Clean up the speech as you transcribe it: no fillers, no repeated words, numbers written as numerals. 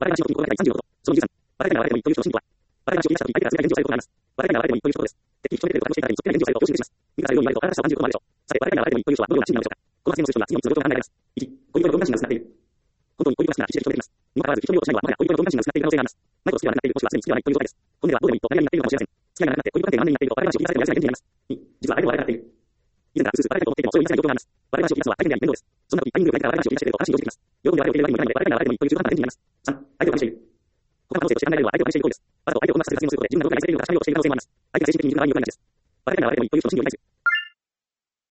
我々が信仰を第30号と、その13、我々が我々でも一という人の信仰は、我々が信じましたと相手が全て現状されることがあります。我々が我々でも一という人です。敵に人でとかしていたり、そっちが現状されることを信じます。見たされるように言われると、あなたは30ことまでしょう。さて、我々が我々でも一という人はどのような信なのでしょうか。この発言の推奨には次の3つの条件が考えられます。1、恋人のどんな信が失っている。本当に恋人が好きな一時的できます。にもかかわらず、人のようとしないのは、もはや恋人のどんな信が失っている可能性があります。ないこと好きではなくなっている、もしくはすでに好きではないという状態です。本音はどうでもいいと何々になっているのかもしれません。付き合いがなくなって恋人関係が安定になっていると、我々が信じされてもやるせない現実になります。2、実は相手は我々がなっている。以前からうすうすバレないと思っていても、そういう言い出せない状況があります。我々が信じ出すのは相手であり面倒です。そんな時、タイミングがいいから我々が信じ出していると正しい状況です。喜んで我々を受け入れるわけにもいかないので、我々が我々でも一という中途半端な現実になります。3、相手を試している。この可能性として考えられるのは相手を試している行為です。わざと相手を困惑させる発言をすることで、自分がどれくらい愛せているのか確かめようとしている可能性もあります。相手が精神的に不安による話です。我々が我々でも一という人の信を理解する。